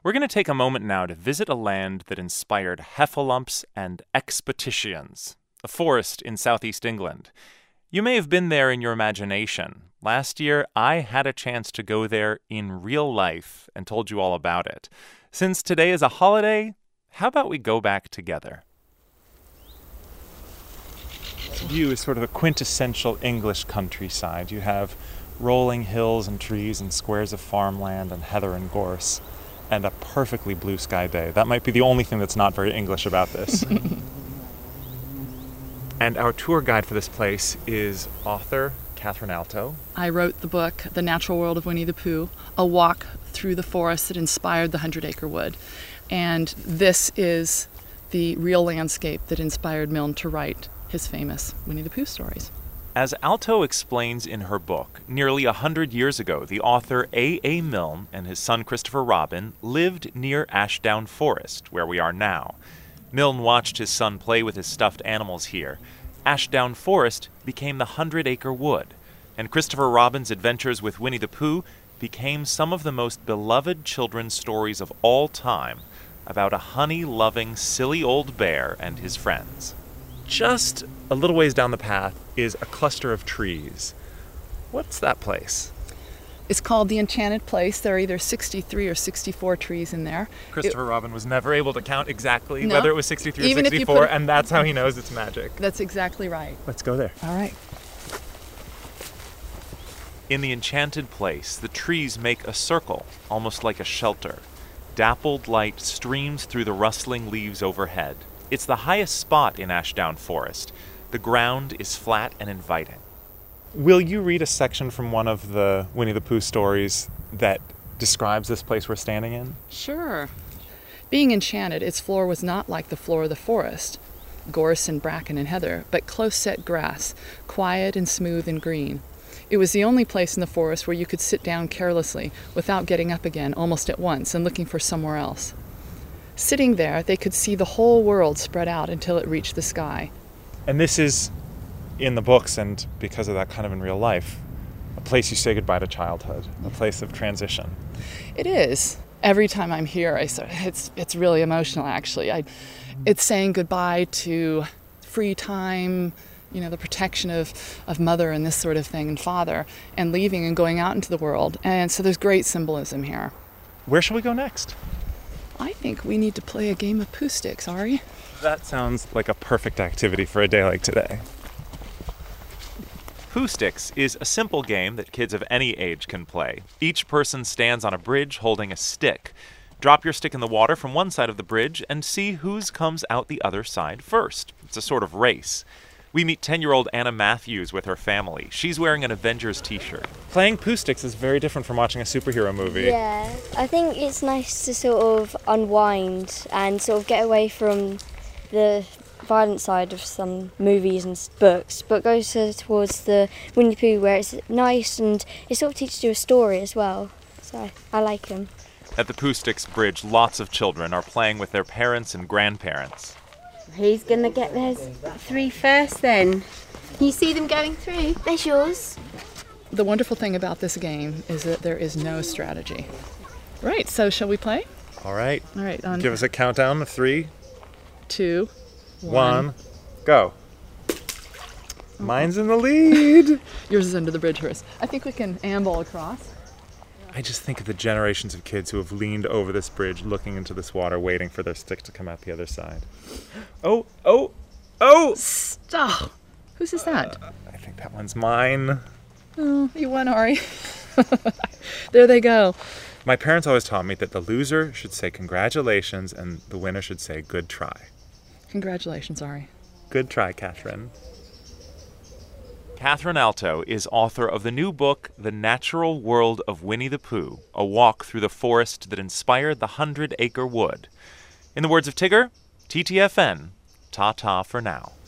We're going to take a moment now to visit a land that inspired heffalumps and expeditions, a forest in southeast England. You may have been there in your imagination. Last year, I had a chance to go there in real life and told you all about it. Since today is a holiday, how about we go back together? This view is sort of a quintessential English countryside. You have rolling hills and trees and squares of farmland and heather and gorse, and a perfectly blue sky day. That might be the only thing that's not very English about this. And our tour guide for this place is author Catherine Alto. I wrote the book, The Natural World of Winnie the Pooh, a walk through the forest that inspired the 100-Acre Wood. And this is the real landscape that inspired Milne to write his famous Winnie the Pooh stories. As Alto explains in her book, nearly 100 years ago, the author A.A. Milne and his son Christopher Robin lived near Ashdown Forest, where we are now. Milne watched his son play with his stuffed animals here. Ashdown Forest became the 100-Acre Wood, and Christopher Robin's adventures with Winnie the Pooh became some of the most beloved children's stories of all time about a honey-loving, silly old bear and his friends. Just a little ways down the path is a cluster of trees. What's that place? It's called the Enchanted Place. There are either 63 or 64 trees in there. Christopher Robin was never able to count exactly whether it was 63 or 64, and that's how he knows it's magic. That's exactly right. Let's go there. All right. In the Enchanted Place, the trees make a circle, almost like a shelter. Dappled light streams through the rustling leaves overhead. It's the highest spot in Ashdown Forest. The ground is flat and inviting. Will you read a section from one of the Winnie the Pooh stories that describes this place we're standing in? Sure. Being enchanted, its floor was not like the floor of the forest, gorse and bracken and heather, but close-set grass, quiet and smooth and green. It was the only place in the forest where you could sit down carelessly without getting up again almost at once and looking for somewhere else. Sitting there, they could see the whole world spread out until it reached the sky. And this is, in the books and because of that kind of in real life, a place you say goodbye to childhood, a place of transition. It is. Every time I'm here, it's really emotional, actually. It's saying goodbye to free time, the protection of mother and this sort of thing, and father, and leaving and going out into the world. And so there's great symbolism here. Where shall we go next? I think we need to play a game of Pooh Sticks, Ari. That sounds like a perfect activity for a day like today. Pooh Sticks is a simple game that kids of any age can play. Each person stands on a bridge holding a stick. Drop your stick in the water from one side of the bridge and see whose comes out the other side first. It's a sort of race. We meet 10-year-old Anna Matthews with her family. She's wearing an Avengers t-shirt. Playing Pooh Sticks is very different from watching a superhero movie. Yeah, I think it's nice to sort of unwind and sort of get away from the violent side of some movies and books, but go towards the Winnie the Pooh where it's nice and it sort of teaches you a story as well. So I like them. At the Pooh Sticks Bridge, lots of children are playing with their parents and grandparents. Who's going to get theirs through first then? You see them going through? There's yours. The wonderful thing about this game is that there is no strategy. Right, so shall we play? All right. All right. Give us a countdown of 3, 2, 1, go. Mine's in the lead. Yours is under the bridge first. I think we can amble across. I just think of the generations of kids who have leaned over this bridge, looking into this water, waiting for their stick to come out the other side. Oh! Stop! Whose is that? I think that one's mine. Oh, you won, Ari. There they go. My parents always taught me that the loser should say congratulations and the winner should say good try. Congratulations, Ari. Good try, Catherine. Catherine Alto is author of the new book, The Natural World of Winnie the Pooh, a walk through the forest that inspired the 100-Acre Wood. In the words of Tigger, TTFN, ta-ta for now.